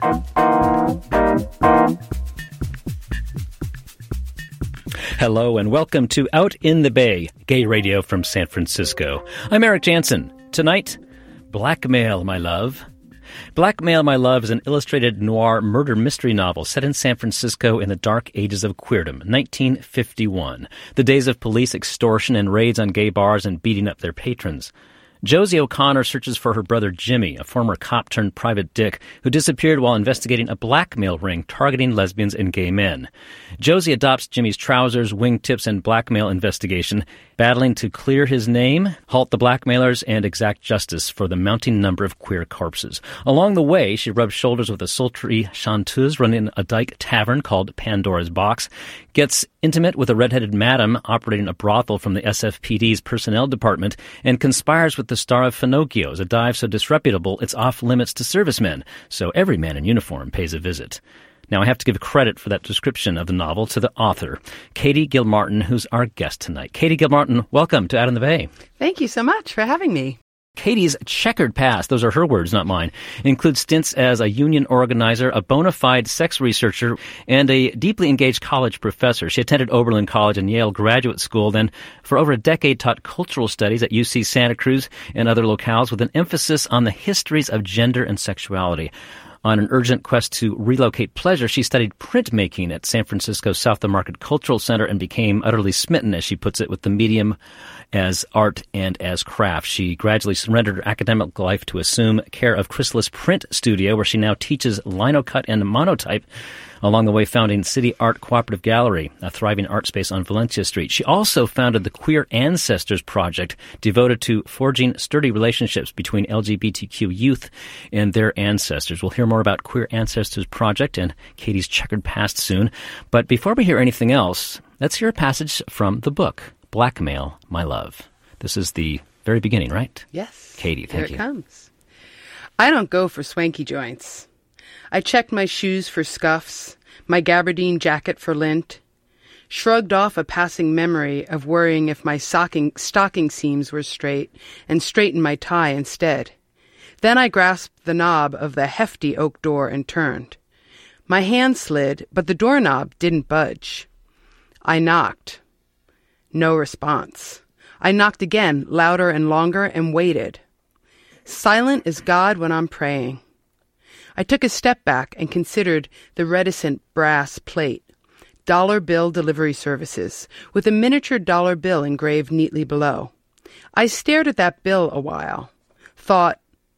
Hello and welcome to Out in the Bay, gay radio from San Francisco. I'm Eric Jansen. Tonight, Blackmail, My Love. Blackmail, My Love is an illustrated noir murder mystery novel set in San Francisco in the dark ages of queerdom, 1951, the days of police extortion and raids on gay bars and beating up their patrons. Josie O'Connor searches for her brother Jimmy, a former cop-turned-private dick who disappeared while investigating a blackmail ring targeting lesbians and gay men. Josie adopts Jimmy's trousers, wingtips, and blackmail investigation, battling to clear his name, halt the blackmailers, and exact justice for the mounting number of queer corpses. Along the way, she rubs shoulders with a sultry chanteuse running a dyke tavern called Pandora's Box, gets intimate with a red-headed madam operating a brothel from the SFPD's personnel department, and conspires with the star of Finocchio's, a dive so disreputable it's off-limits to servicemen, so every man in uniform pays a visit. Now, I have to give credit for that description of the novel to the author, Katie Gilmartin, who's our guest tonight. Katie Gilmartin, welcome to Out in the Bay. Thank you so much for having me. Katie's checkered past, those are her words, not mine, includes stints as a union organizer, a bona fide sex researcher, and a deeply engaged college professor. She attended Oberlin College and Yale Graduate School, then for over a decade taught cultural studies at UC Santa Cruz and other locales with an emphasis on the histories of gender and sexuality. On an urgent quest to relocate pleasure, she studied printmaking at San Francisco's South of Market Cultural Center and became utterly smitten, as she puts it, with the medium as art and as craft. She gradually surrendered her academic life to assume care of Chrysalis Print Studio, where she now teaches linocut and monotype, along the way founding City Art Cooperative Gallery, a thriving art space on Valencia Street. She also founded the Queer Ancestors Project, devoted to forging sturdy relationships between LGBTQ youth and their ancestors. We'll hear more about Queer Ancestors Project and Katie's checkered past soon. But before we hear anything else, let's hear a passage from the book, Blackmail, My Love. This is the very beginning, right? Yes. Katie, thank you. Here it comes. I don't go for swanky joints. I checked my shoes for scuffs, my gabardine jacket for lint, shrugged off a passing memory of worrying if my stocking seams were straight, and straightened my tie instead. Then I grasped the knob of the hefty oak door and turned. My hand slid, but the doorknob didn't budge. I knocked. No response. I knocked again, louder and longer, and waited. Silent as God when I'm praying. I took a step back and considered the reticent brass plate. Dollar bill delivery services, with a miniature dollar bill engraved neatly below. I stared at that bill a while. Thought,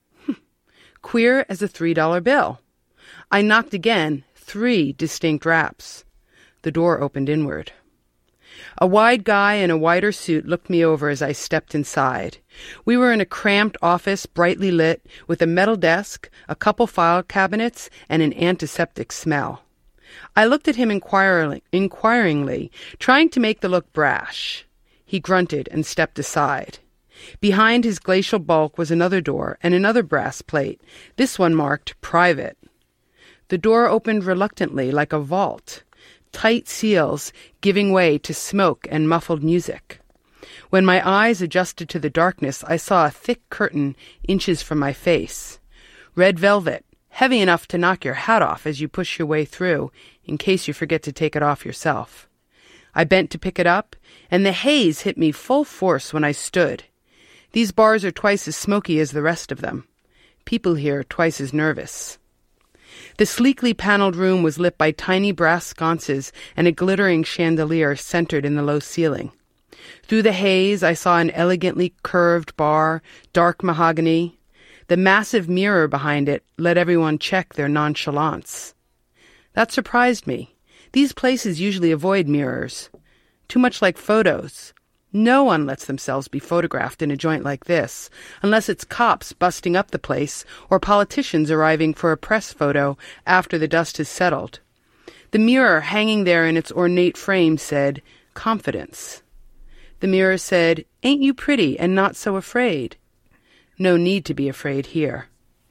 queer as a $3 bill. I knocked again, 3 distinct raps. The door opened inward. A wide guy in a wider suit looked me over as I stepped inside. We were in a cramped office, brightly lit, with a metal desk, a couple file cabinets, and an antiseptic smell. I looked at him inquiringly, trying to make the look brash. He grunted and stepped aside. Behind his glacial bulk was another door and another brass plate, this one marked Private. The door opened reluctantly like a vault. Tight seals giving way to smoke and muffled music. When my eyes adjusted to the darkness, I saw a thick curtain inches from my face. Red velvet, heavy enough to knock your hat off as you push your way through, in case you forget to take it off yourself. I bent to pick it up, and the haze hit me full force when I stood. These bars are twice as smoky as the rest of them. People here twice as nervous. The sleekly paneled room was lit by tiny brass sconces and a glittering chandelier centered in the low ceiling. Through the haze, I saw an elegantly curved bar, dark mahogany. The massive mirror behind it let everyone check their nonchalance. That surprised me. These places usually avoid mirrors. Too much like photos. No one lets themselves be photographed in a joint like this, unless it's cops busting up the place or politicians arriving for a press photo after the dust has settled. The mirror hanging there in its ornate frame said, "Confidence." The mirror said, "Ain't you pretty and not so afraid?" No need to be afraid here.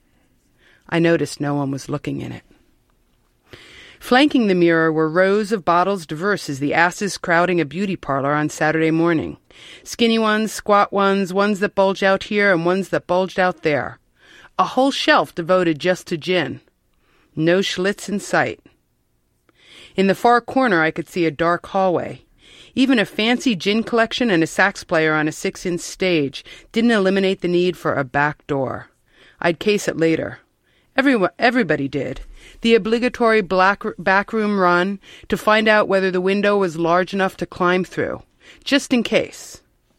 I noticed no one was looking in it. Flanking the mirror were rows of bottles diverse as the asses crowding a beauty parlor on Saturday morning. Skinny ones, squat ones, ones that bulge out here and ones that bulged out there. A whole shelf devoted just to gin. No Schlitz in sight. In the far corner, I could see a dark hallway. Even a fancy gin collection and a sax player on a 6-inch stage didn't eliminate the need for a back door. I'd case it later. Everybody did. The obligatory backroom run to find out whether the window was large enough to climb through, just in case.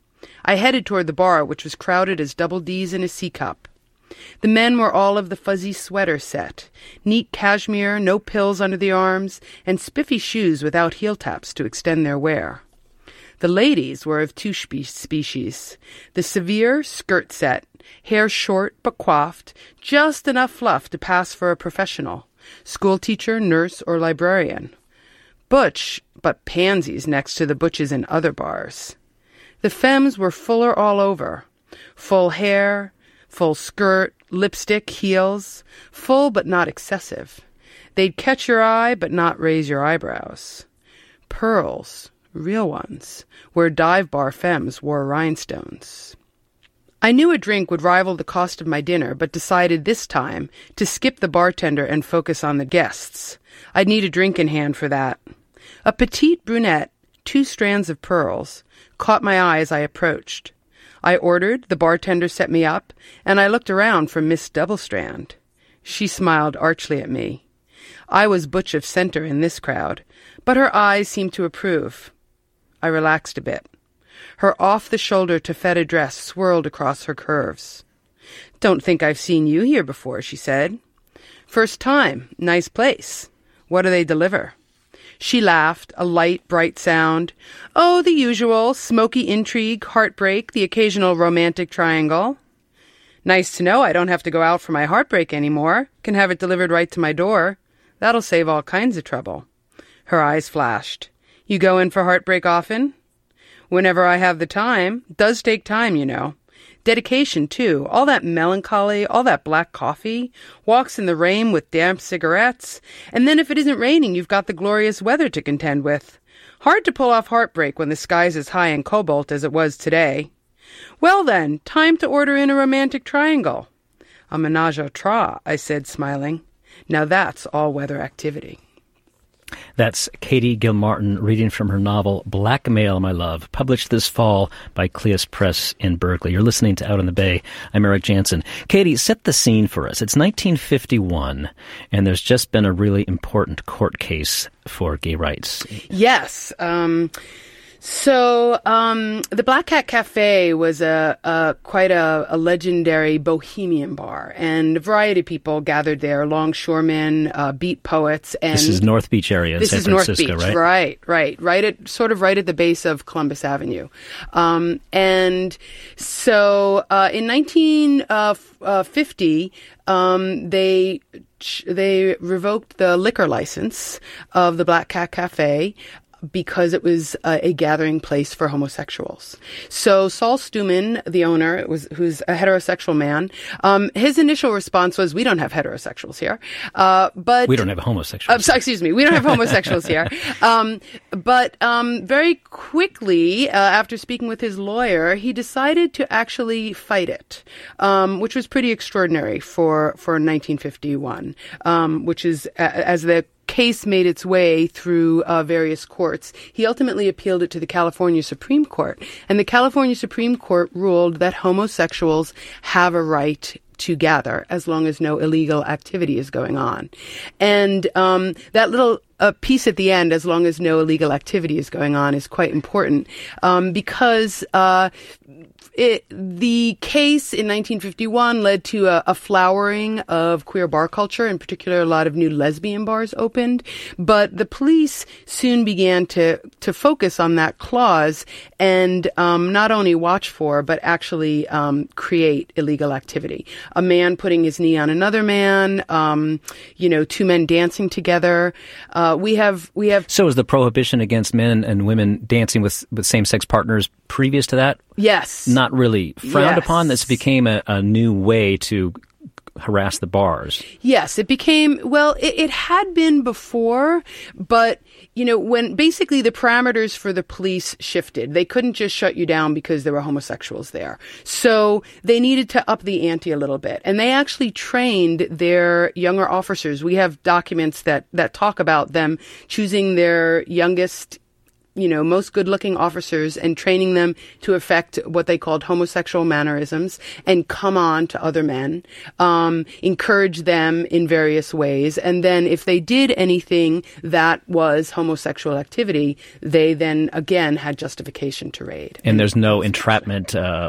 I headed toward the bar, which was crowded as double D's in a C cup. The men were all of the fuzzy sweater set, neat cashmere, no pills under the arms, and spiffy shoes without heel taps to extend their wear. The ladies were of two species. The severe skirt set, hair short but coiffed, just enough fluff to pass for a professional, schoolteacher, nurse, or librarian. Butch, but pansies next to the butches in other bars. The femmes were fuller all over. Full hair, full skirt, lipstick, heels, full but not excessive. They'd catch your eye but not raise your eyebrows. Pearls, real ones, where dive bar femmes wore rhinestones. I knew a drink would rival the cost of my dinner, but decided this time to skip the bartender and focus on the guests. I'd need a drink in hand for that. A petite brunette, 2 strands of pearls, caught my eye as I approached. I ordered, the bartender set me up, and I looked around for Miss Doublestrand. She smiled archly at me. I was butch of center in this crowd, but her eyes seemed to approve. I relaxed a bit. Her off-the-shoulder taffeta dress swirled across her curves. "Don't think I've seen you here before," she said. "First time. Nice place. What do they deliver?" She laughed, a light, bright sound. "Oh, the usual, smoky intrigue, heartbreak, the occasional romantic triangle." "Nice to know I don't have to go out for my heartbreak anymore. Can have it delivered right to my door. That'll save all kinds of trouble." Her eyes flashed. "You go in for heartbreak often?" "Whenever I have the time. Does take time, you know. Dedication, too. All that melancholy, all that black coffee, walks in the rain with damp cigarettes. And then if it isn't raining, you've got the glorious weather to contend with. Hard to pull off heartbreak when the sky's as high in cobalt as it was today. Well then, time to order in a romantic triangle." "A menage a trois," I said, smiling. "Now that's all-weather activity." That's Katie Gilmartin reading from her novel Blackmail, My Love, published this fall by Cleis Press in Berkeley. You're listening to Out on the Bay. I'm Eric Jansen. Katie, set the scene for us. It's 1951, and there's just been a really important court case for gay rights. Yes. The Black Cat Cafe was quite a legendary bohemian bar, and a variety of people gathered there, longshoremen, beat poets, and this is North Beach area in San Francisco, North Beach, right? Right at the base of Columbus Avenue. In 1950, they revoked the liquor license of the Black Cat Cafe because it was a gathering place for homosexuals. So Saul Stuman, the owner, who's a heterosexual man, his initial response was, "We don't have heterosexuals here." But we don't have homosexuals. We don't have homosexuals here. But very quickly, after speaking with his lawyer, he decided to actually fight it, which was pretty extraordinary for 1951, which is, as the case made its way through various courts. He ultimately appealed it to the California Supreme Court, and the California Supreme Court ruled that homosexuals have a right to gather as long as no illegal activity is going on. And that little piece at the end, as long as no illegal activity is going on, is quite important because the case in 1951 led to a flowering of queer bar culture. In particular, a lot of new lesbian bars opened. But the police soon began to focus on that clause and not only watch for, but actually create illegal activity. A man putting his knee on another man, two men dancing together. We have. So is the prohibition against men and women dancing with same-sex partners previous to that? Yes. Not really frowned upon. This became a new way to harass the bars. Yes, it became, well, it had been before, but, when basically the parameters for the police shifted. They couldn't just shut you down because there were homosexuals there. So they needed to up the ante a little bit. And they actually trained their younger officers. We have documents that talk about them choosing their youngest, most good-looking officers and training them to affect what they called homosexual mannerisms and come on to other men, encourage them in various ways. And then if they did anything that was homosexual activity, they then, again, had justification to raid. And there's no entrapment.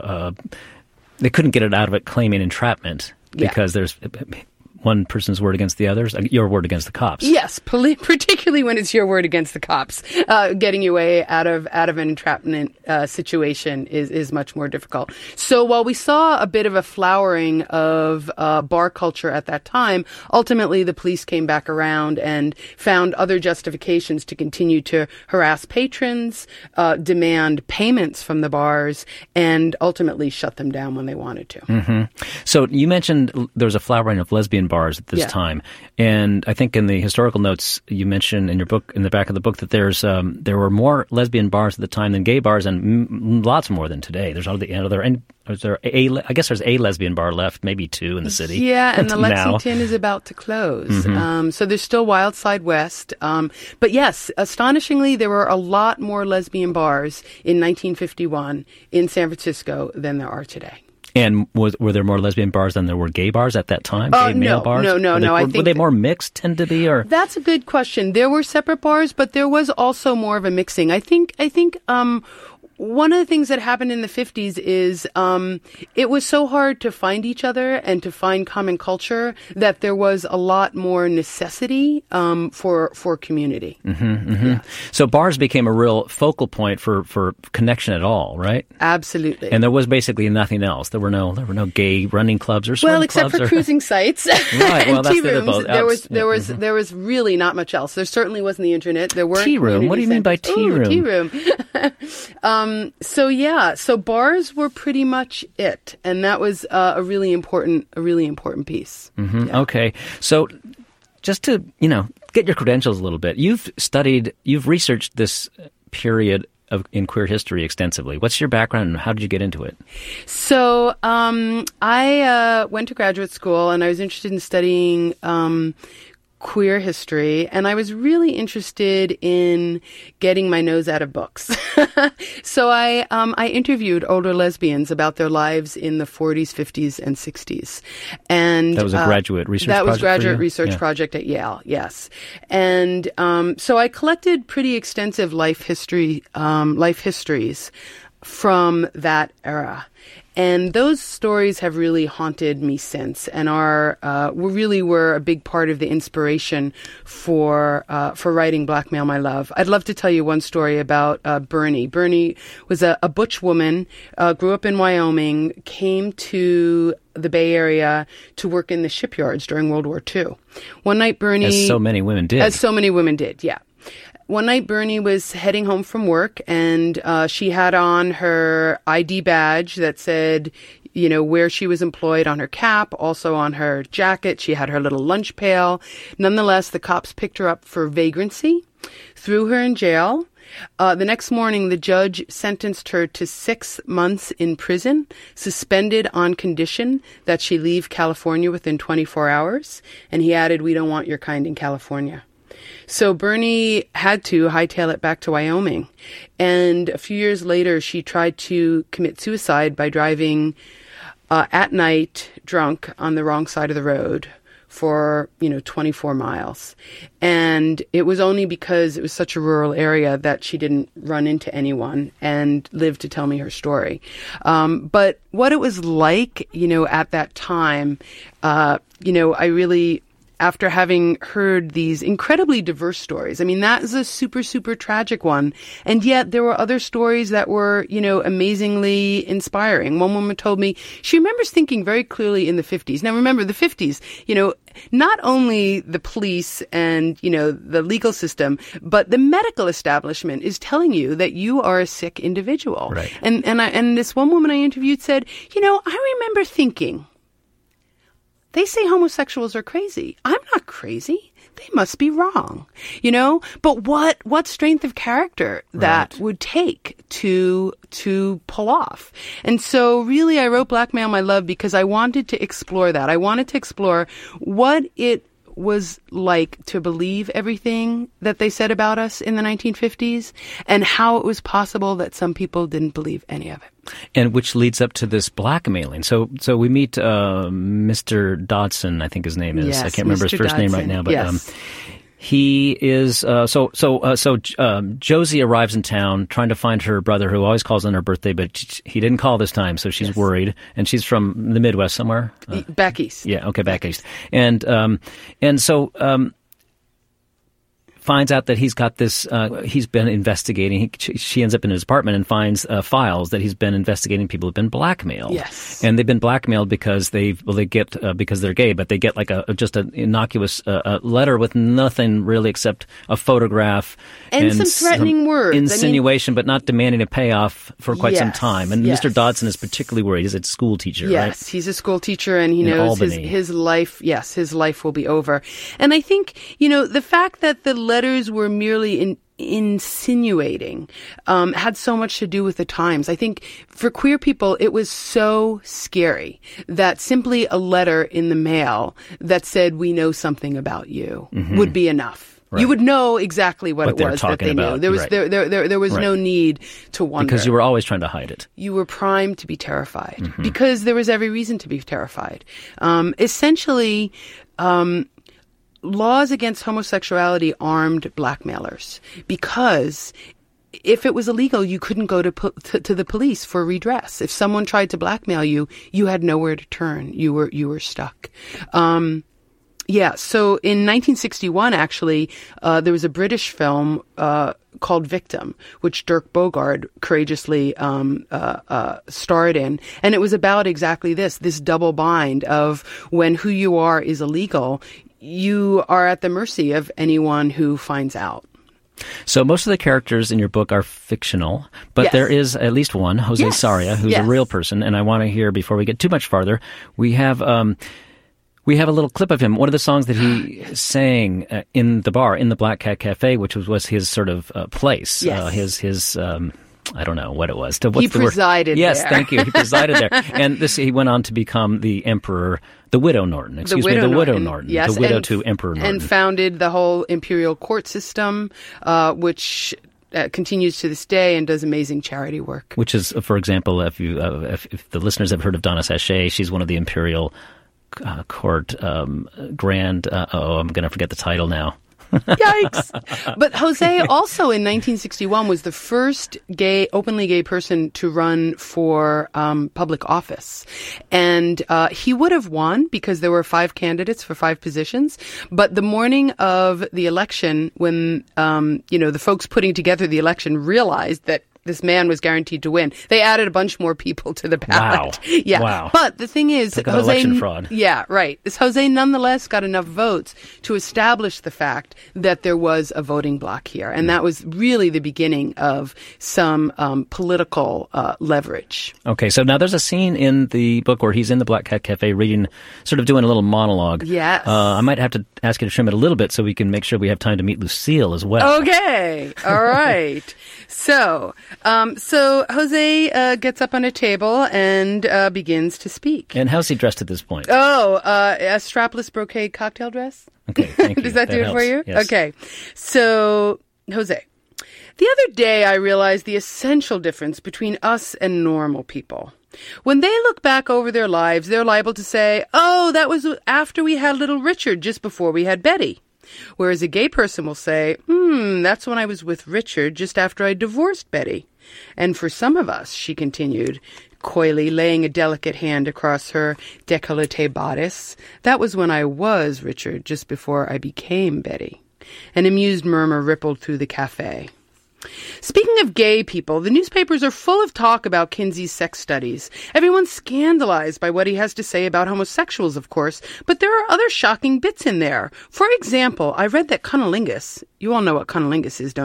They couldn't get it out of it claiming entrapment because there's one person's word against the others, your word against the cops. Yes, particularly when it's your word against the cops. Getting your way out of an entrapment situation is much more difficult. So while we saw a bit of a flowering of bar culture at that time, ultimately the police came back around and found other justifications to continue to harass patrons, demand payments from the bars, and ultimately shut them down when they wanted to. Mm-hmm. So you mentioned there was a flowering of lesbian bars at this time, and I think in the historical notes you mentioned in your book, in the back of the book, that there were more lesbian bars at the time than gay bars, and lots more than today. There's I guess there's a lesbian bar left, maybe two in the city. Yeah, and the Lexington is about to close. Mm-hmm. So there's still Wild Side West. But yes, astonishingly, there were a lot more lesbian bars in 1951 in San Francisco than there are today. And were there more lesbian bars than there were gay bars at that time? Gay male bars? No. Were they more mixed, tend to be, or? That's a good question. There were separate bars, but there was also more of a mixing. I think one of the things that happened in the 50s is it was so hard to find each other and to find common culture that there was a lot more necessity for community. Mm-hmm, mm-hmm. Yeah. So bars became a real focal point for connection at all, right? Absolutely. And there was basically nothing else. There were no gay running clubs or swim clubs. Well, except for cruising sites right. and Well, tea rooms. There was really not much else. There certainly wasn't the internet. There weren't tea room. What do you mean by tea room? Tea room. So bars were pretty much it, and that was a really important piece. Mm-hmm. Yeah. Okay, so just to get your credentials a little bit, you've researched this period in queer history extensively. What's your background, and how did you get into it? So I went to graduate school, and I was interested in studying queer history, and I was really interested in getting my nose out of books. So I interviewed older lesbians about their lives in the 40s, 50s, and 60s. And that was a graduate research project. That was graduate research project at Yale, yes. And so I collected pretty extensive life histories from that era. And those stories have really haunted me since, and were a big part of the inspiration for writing Black Male, My Love. I'd love to tell you one story about Bernie. Bernie was a butch woman, grew up in Wyoming, came to the Bay Area to work in the shipyards during World War II. One night, Bernie... As so many women did, yeah. One night, Bernie was heading home from work, and she had on her ID badge that said, where she was employed on her cap, also on her jacket. She had her little lunch pail. Nonetheless, the cops picked her up for vagrancy, threw her in jail. The next morning, the judge sentenced her to 6 months in prison, suspended on condition that she leave California within 24 hours. And he added, "We don't want your kind in California." So Bernie had to hightail it back to Wyoming. And a few years later, she tried to commit suicide by driving at night drunk on the wrong side of the road for, 24 miles. And it was only because it was such a rural area that she didn't run into anyone and lived to tell me her story. But what it was like, at that time, I really... After having heard these incredibly diverse stories, I mean, that is a super, super tragic one. And yet there were other stories that were, amazingly inspiring. One woman told me she remembers thinking very clearly in the 50s. Now, remember, the 50s, not only the police and, the legal system, but the medical establishment is telling you that you are a sick individual. Right. And this one woman I interviewed said, I remember thinking, They say homosexuals are crazy. I'm not crazy. They must be wrong, But what strength of character that would take to pull off? And so really I wrote Blackmail My Love because I wanted to explore that. I wanted to explore what it was like to believe everything that they said about us in the 1950s and how it was possible that some people didn't believe any of it. And which leads up to this blackmailing. So we meet Mr. Dodson, I think his name is. Yes, I can't remember his first name right now, but yes. He is Josie arrives in town trying to find her brother, who always calls on her birthday, but he didn't call this time, so she's worried. And she's from the Midwest somewhere. Back east. Yeah, okay, back east. And so finds out that he's got this, he's been investigating. She ends up in his apartment and finds files that he's been investigating people who've been blackmailed. Yes. And they've been blackmailed because because they're gay, but they get like just an innocuous letter with nothing really except a photograph. And some threatening words. Insinuation, but not demanding a payoff for quite some time. And yes. Mr. Dodson is particularly worried. He's a school teacher, right? Yes, he's a school teacher and he knows his life will be over. And I think, the fact that the letters were merely insinuating had so much to do with the times. I think for queer people, it was so scary that simply a letter in the mail that said, "We know something about you," would be enough. Right. You would know exactly what it was that they knew. There was there was no need to wonder. Because you were always trying to hide it. You were primed to be terrified because there was every reason to be terrified. Essentially, laws against homosexuality armed blackmailers because if it was illegal, you couldn't go to the police for redress. If someone tried to blackmail you, you had nowhere to turn. You were stuck. So in 1961, actually, there was a British film called Victim, which Dirk Bogarde courageously starred in. And it was about exactly this double bind of when who you are is illegal, you are at the mercy of anyone who finds out. So most of the characters in your book are fictional, but there is at least one, Jose Sarria, who's a real person. And I want to hear, before we get too much farther, we have a little clip of him. One of the songs that he sang in the bar, in the Black Cat Cafe, which was his sort of place. Yes. His I don't know what it was. He presided there. Yes, thank you. He presided there. And he went on to become the emperor, the Widow Norton. The Widow Norton. Yes, the widow to Emperor Norton. And founded the whole imperial court system, which continues to this day and does amazing charity work. Which is, for example, if the listeners have heard of Donna Sachet, she's one of the imperial court grand. I'm going to forget the title now. Yikes! But Jose also in 1961 was the first openly gay person to run for public office. And he would have won because there were 5 candidates for 5 positions. But the morning of the election, when, the folks putting together the election realized that this man was guaranteed to win, they added a bunch more people to the ballot. Wow. Yeah. Wow. But the thing is, like election fraud. Yeah, right. This Jose nonetheless got enough votes to establish the fact that there was a voting bloc here. And that was really the beginning of some political leverage. Okay, so now there's a scene in the book where he's in the Black Cat Cafe reading, sort of doing a little monologue. Yes. I might have to ask you to trim it a little bit so we can make sure we have time to meet Lucille as well. Okay. All right. So Jose gets up on a table and begins to speak. And how's he dressed at this point? A strapless brocade cocktail dress. Okay, thank you. Does that do it for you? Yes. Okay. So, Jose, the other day I realized the essential difference between us and normal people. When they look back over their lives, they're liable to say, "Oh, that was after we had little Richard, just before we had Betty." Whereas a gay person will say, that's when I was with Richard just after I divorced Betty. And for some of us, she continued, coyly laying a delicate hand across her décolleté bodice, that was when I was Richard just before I became Betty. An amused murmur rippled through the cafe. Speaking of gay people, the newspapers are full of talk about Kinsey's sex studies. Everyone's scandalized by what he has to say about homosexuals, of course, but there are other shocking bits in there. For example, I read that cunnilingus, you all know what cunnilingus is, don't you?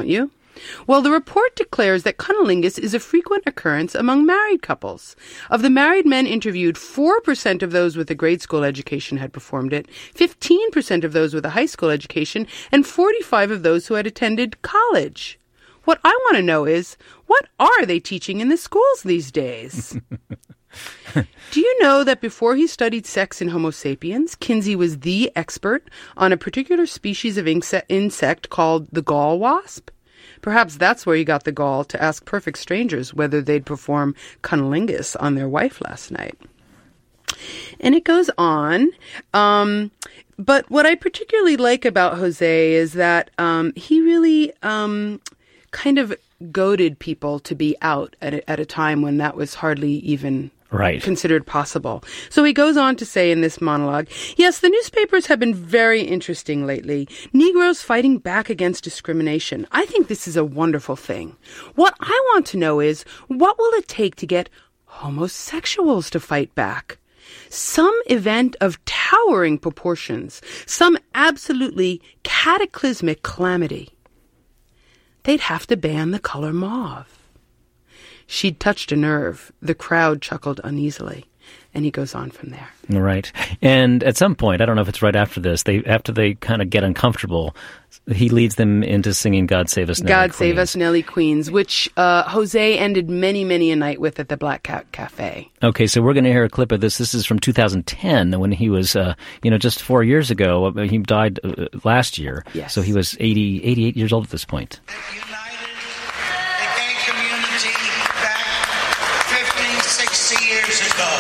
Well, the report declares that cunnilingus is a frequent occurrence among married couples. Of the married men interviewed, 4% of those with a grade school education had performed it, 15% of those with a high school education, and 45% of those who had attended college. What I want to know is, what are they teaching in the schools these days? Do you know that before he studied sex in Homo sapiens, Kinsey was the expert on a particular species of insect called the gall wasp? Perhaps that's where he got the gall to ask perfect strangers whether they'd perform cunnilingus on their wife last night. And it goes on. But what I particularly like about Jose is that he really kind of goaded people to be out at a time when that was hardly even considered possible. So he goes on to say in this monologue, yes, the newspapers have been very interesting lately. Negroes fighting back against discrimination. I think this is a wonderful thing. What I want to know is, what will it take to get homosexuals to fight back? Some event of towering proportions, some absolutely cataclysmic calamity. They'd have to ban the color mauve. She'd touched a nerve. The crowd chuckled uneasily. And he goes on from there. Right. And at some point, I don't know if it's right after this, after they kind of get uncomfortable, he leads them into singing God Save Us, Nelly God Queens. Save Us, Nelly Queens, which Jose ended many, many a night with at the Black Cat Cafe. Okay, so we're going to hear a clip of this. This is from 2010 when he was, just 4 years ago. He died last year. Yes. So he was 88 years old at this point. United the gay community back 50, 60 years ago.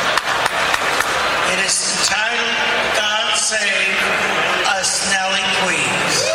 It is entitled God Save Us, Nelly Queens.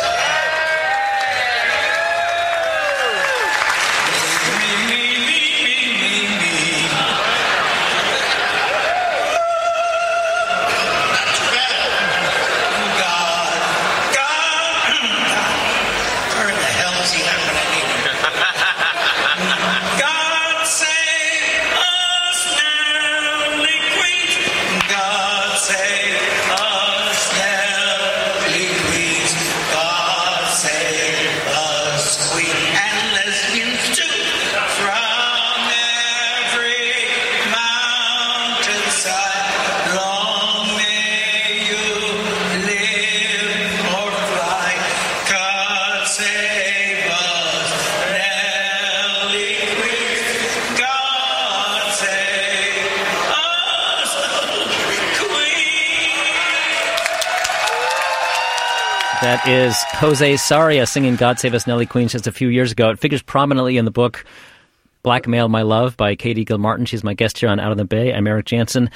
That is Jose Sarria singing God Save Us, Nelly Queens just a few years ago. It figures prominently in the book Blackmail My Love by Katie Gilmartin. She's my guest here on Out of the Bay. I'm Eric Jansen.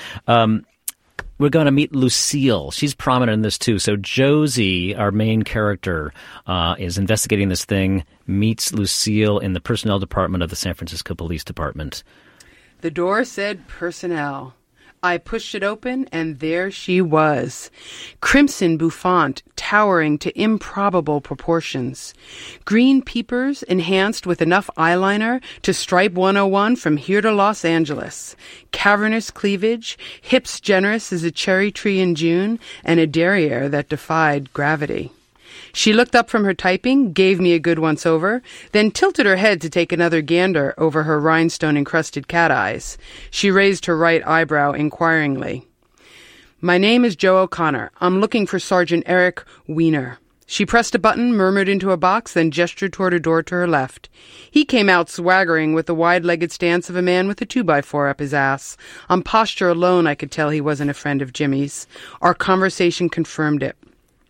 We're going to meet Lucille. She's prominent in this too. So Josie, our main character, is investigating this thing, meets Lucille in the personnel department of the San Francisco Police Department. The door said personnel. I pushed it open, and there she was. Crimson bouffant, towering to improbable proportions. Green peepers, enhanced with enough eyeliner to stripe 101 from here to Los Angeles. Cavernous cleavage, hips generous as a cherry tree in June, and a derriere that defied gravity. She looked up from her typing, gave me a good once-over, then tilted her head to take another gander over her rhinestone-encrusted cat eyes. She raised her right eyebrow inquiringly. My name is Joe O'Connor. I'm looking for Sergeant Eric Weiner. She pressed a button, murmured into a box, then gestured toward a door to her left. He came out swaggering with the wide-legged stance of a man with a 2x4 up his ass. On posture alone, I could tell he wasn't a friend of Jimmy's. Our conversation confirmed it.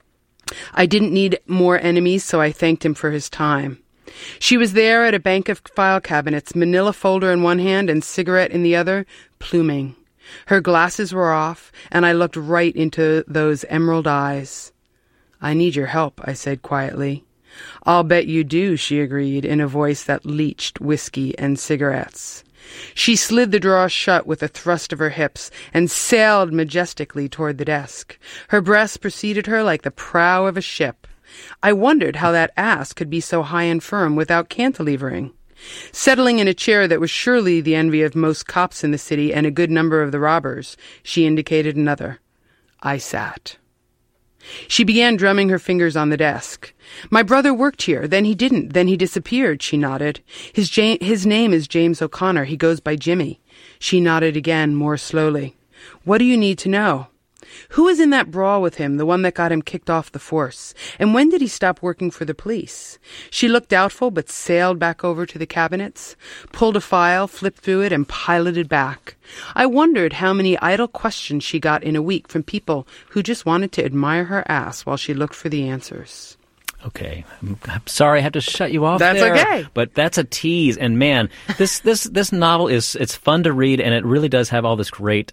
I didn't need more enemies, so I thanked him for his time. She was there at a bank of file cabinets, manila folder in one hand and cigarette in the other, pluming. Her glasses were off, and I looked right into those emerald eyes. I need your help, I said quietly. I'll bet you do, she agreed, in a voice that leached whiskey and cigarettes. She slid the drawer shut with a thrust of her hips and sailed majestically toward the desk. Her breasts preceded her like the prow of a ship. I wondered how that ass could be so high and firm without cantilevering. Settling in a chair that was surely the envy of most cops in the city and a good number of the robbers, she indicated another. I sat. She began drumming her fingers on the desk. My brother worked here, then he didn't, then he disappeared, she nodded. His name is James O'Connor. He goes by Jimmy. She nodded again, more slowly. What do you need to know? Who was in that brawl with him, the one that got him kicked off the force? And when did he stop working for the police? She looked doubtful, but sailed back over to the cabinets, pulled a file, flipped through it, and piloted back. I wondered how many idle questions she got in a week from people who just wanted to admire her ass while she looked for the answers. Okay, I'm sorry I have to shut you off. That's there, okay. But that's a tease, and man, this novel it's fun to read, and it really does have all this great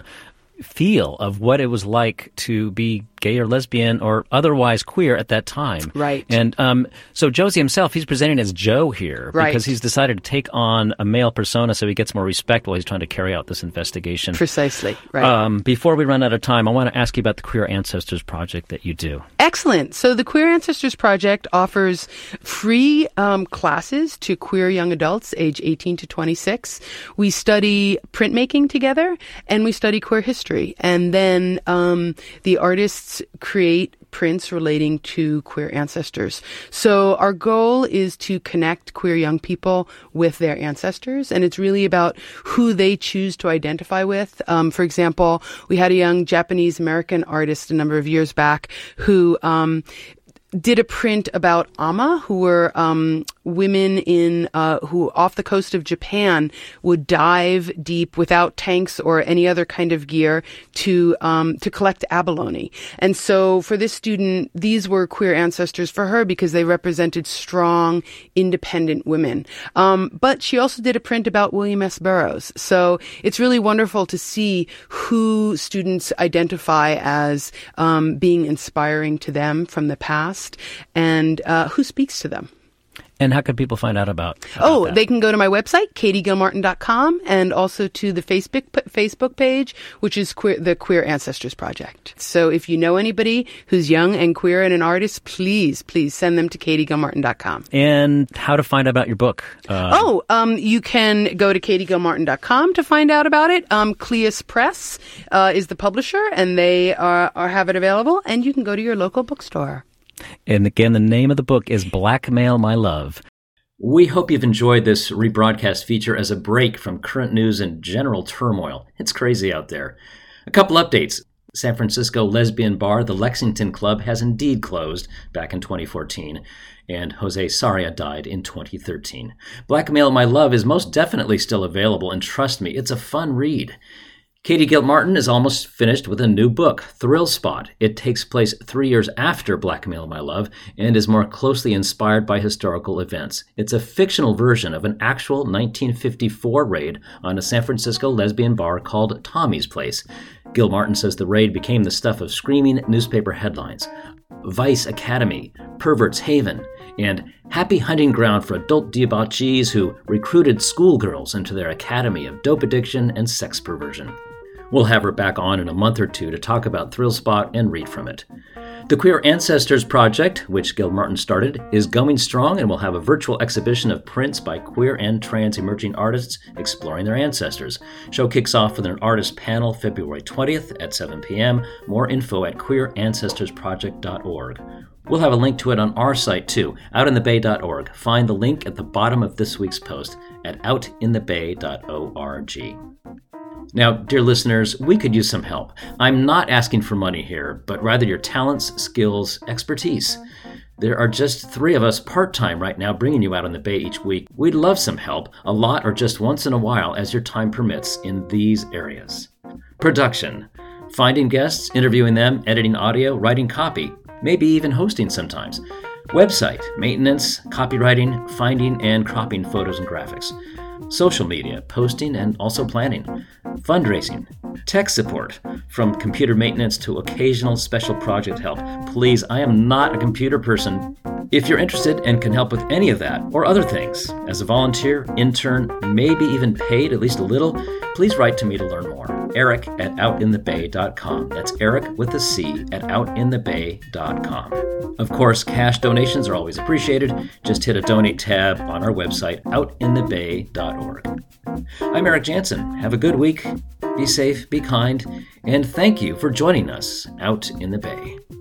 feel of what it was like to be gay or lesbian or otherwise queer at that time. Right. And so Josie himself, he's presenting as Joe here because he's decided to take on a male persona so he gets more respect while he's trying to carry out this investigation. Precisely. Right. Before we run out of time, I want to ask you about the Queer Ancestors Project that you do. Excellent. So the Queer Ancestors Project offers free classes to queer young adults age 18 to 26. We study printmaking together, and we study queer history. And then the artists create prints relating to queer ancestors. So our goal is to connect queer young people with their ancestors, and it's really about who they choose to identify with. For example, we had a young Japanese-American artist a number of years back who did a print about ama, who were women who off the coast of Japan would dive deep without tanks or any other kind of gear to collect abalone. And so for this student, these were queer ancestors for her because they represented strong, independent women. But she also did a print about William S. Burroughs. So it's really wonderful to see who students identify as being inspiring to them from the past, and who speaks to them. And how can people find out about that? They can go to my website, katiegilmartin.com, and also to the Facebook page, which is the Queer Ancestors Project. So if you know anybody who's young and queer and an artist, please send them to katiegilmartin.com. And how to find out about your book? You can go to katiegilmartin.com to find out about it. Cleus Press is the publisher, and they have it available, and you can go to your local bookstore. And again, the name of the book is Blackmail My Love. We hope you've enjoyed this rebroadcast feature as a break from current news and general turmoil. It's crazy out there. A couple updates. San Francisco lesbian bar, the Lexington Club, has indeed closed back in 2014, and Jose Sarria died in 2013. Blackmail My Love is most definitely still available, and trust me, it's a fun read. Katie Gilmartin is almost finished with a new book, Thrill Spot. It takes place 3 years after Blackmail My Love and is more closely inspired by historical events. It's a fictional version of an actual 1954 raid on a San Francisco lesbian bar called Tommy's Place. Gilmartin says the raid became the stuff of screaming newspaper headlines. Vice Academy, Pervert's Haven, and happy hunting ground for adult debauchees who recruited schoolgirls into their academy of dope addiction and sex perversion. We'll have her back on in a month or two to talk about Thrill Spot and read from it. The Queer Ancestors Project, which Gilmartin started, is going strong and will have a virtual exhibition of prints by queer and trans emerging artists exploring their ancestors. Show kicks off with an artist panel February 20th at 7 p.m. More info at queerancestorsproject.org. We'll have a link to it on our site too, outinthebay.org. Find the link at the bottom of this week's post at outinthebay.org. Now, dear listeners, we could use some help. I'm not asking for money here, but rather your talents, skills, expertise. There are just 3 of us part-time right now bringing you Out in the Bay each week. We'd love some help, a lot or just once in a while as your time permits in these areas. Production. Finding guests, interviewing them, editing audio, writing copy, maybe even hosting sometimes. Website, maintenance, copywriting, finding and cropping photos and graphics. Social media, posting and also planning. Fundraising, tech support, from computer maintenance to occasional special project help. Please, I am not a computer person. If you're interested and can help with any of that or other things, as a volunteer, intern, maybe even paid at least a little, please write to me to learn more. Eric at outinthebay.com. That's Eric with a C at outinthebay.com. Of course, cash donations are always appreciated. Just hit a donate tab on our website, outinthebay.org. I'm Eric Jansen. Have a good week. Be safe, be kind, and thank you for joining us out in the Bay.